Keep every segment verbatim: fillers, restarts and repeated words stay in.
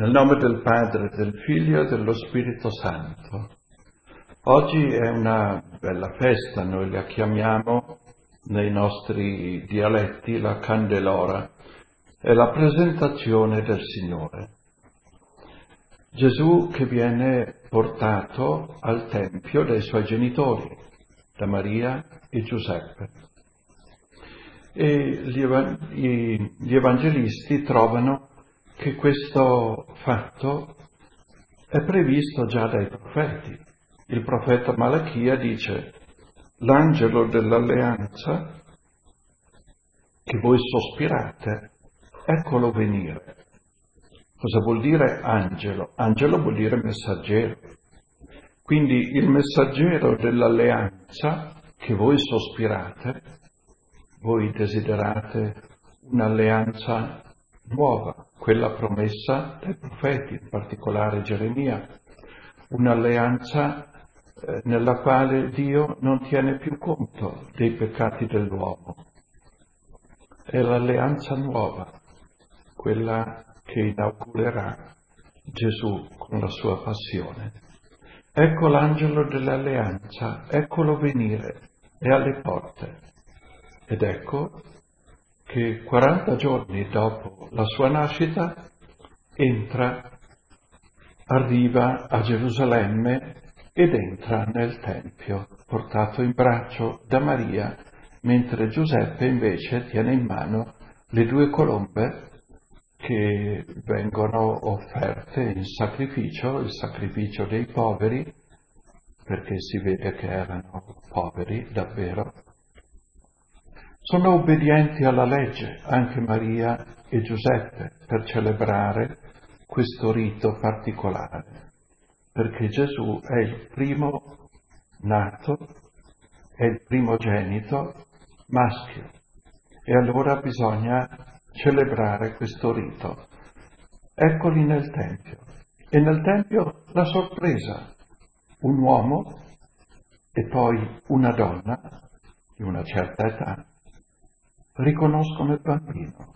Nel nome del Padre, del Figlio e dello Spirito Santo. Oggi è una bella festa, noi la chiamiamo nei nostri dialetti la Candelora, è la presentazione del Signore. Gesù che viene portato al Tempio dai suoi genitori, da Maria e Giuseppe. E gli, ev- gli evangelisti trovano che questo fatto è previsto già dai profeti. Il profeta Malachia dice: l'angelo dell'alleanza che voi sospirate, eccolo venire. Cosa vuol dire angelo? Angelo vuol dire messaggero. Quindi il messaggero dell'alleanza che voi sospirate, voi desiderate un'alleanza nuova, quella promessa dai profeti, in particolare Geremia, un'alleanza eh, nella quale Dio non tiene più conto dei peccati dell'uomo. È l'alleanza nuova, quella che inaugurerà Gesù con la sua passione. Ecco l'angelo dell'alleanza, eccolo venire, è alle porte. Ed ecco che quaranta giorni dopo la sua nascita entra, arriva a Gerusalemme ed entra nel Tempio, portato in braccio da Maria, mentre Giuseppe invece tiene in mano le due colombe che vengono offerte in sacrificio, il sacrificio dei poveri, perché si vede che erano poveri davvero. Sono obbedienti alla legge anche Maria e Giuseppe per celebrare questo rito particolare, perché Gesù è il primo nato, è il primogenito maschio e allora bisogna celebrare questo rito. Eccoli nel Tempio e nel Tempio la sorpresa, un uomo e poi una donna di una certa età riconoscono il bambino.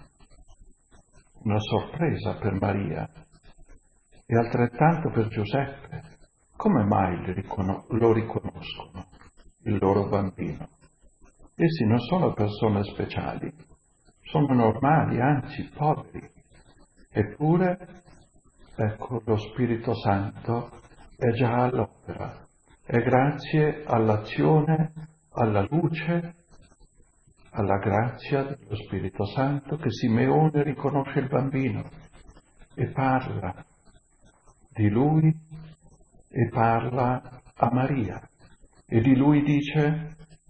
Una sorpresa per Maria e altrettanto per Giuseppe. Come mai lo, riconos- lo riconoscono, il loro bambino? Essi non sono persone speciali, sono normali, anzi poveri. Eppure, ecco, lo Spirito Santo è già all'opera. È grazie all'azione, alla luce, alla grazia dello Spirito Santo che Simeone riconosce il bambino e parla di lui e parla a Maria e di lui dice: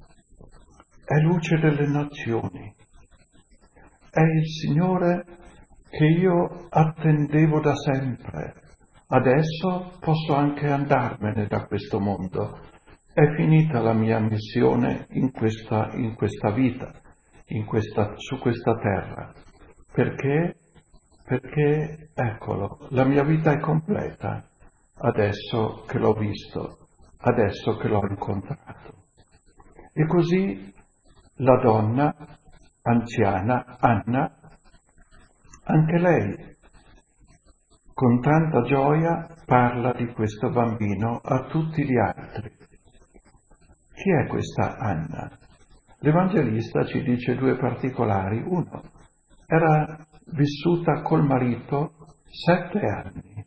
è luce delle nazioni, è il Signore che io attendevo da sempre, adesso posso anche andarmene da questo mondo. È finita la mia missione in questa, in questa vita, in questa, su questa terra. Perché? Perché, eccolo, la mia vita è completa, adesso che l'ho visto, adesso che l'ho incontrato. E così la donna anziana, Anna, anche lei, con tanta gioia, parla di questo bambino a tutti gli altri. Chi è questa Anna? L'Evangelista ci dice due particolari. Uno, era vissuta col marito sette anni.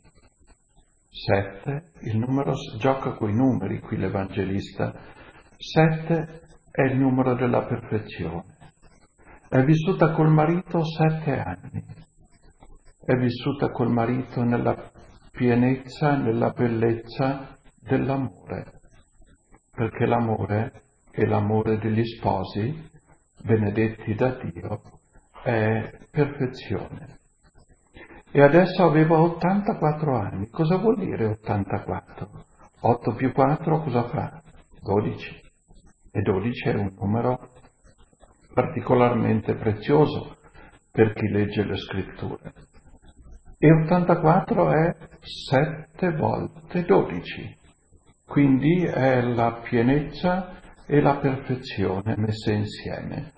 Sette, il numero, gioca coi numeri qui l'Evangelista. Sette è il numero della perfezione. È vissuta col marito sette anni. È vissuta col marito nella pienezza, nella bellezza dell'amore. Perché l'amore è l'amore degli sposi, benedetti da Dio, è perfezione. E adesso aveva ottantaquattro anni. Cosa vuol dire ottantaquattro? otto più quattro cosa fa? dodici. E dodici è un numero particolarmente prezioso per chi legge le scritture. E ottantaquattro è sette volte dodici. Quindi è la pienezza e la perfezione messe insieme.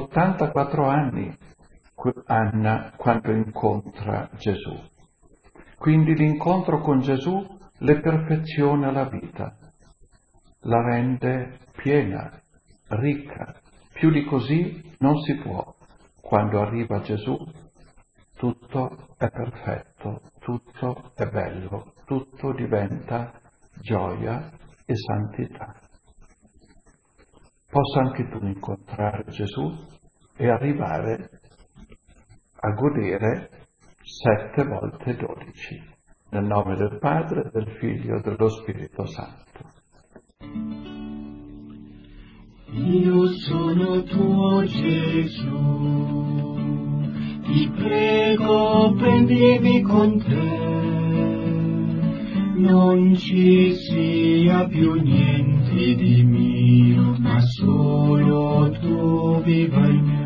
ottantaquattro anni Anna quando incontra Gesù. Quindi l'incontro con Gesù le perfeziona la vita, la rende piena, ricca. Più di così non si può. Quando arriva Gesù, tutto è perfetto, tutto è bello, tutto diventa gioia e santità. Possa anche tu incontrare Gesù e arrivare a godere sette volte dodici, nel nome del Padre, del Figlio e dello Spirito Santo. Io sono tuo Gesù, ti prego prendimi con te, non ci sia più niente di mio, ma solo tu viva in me.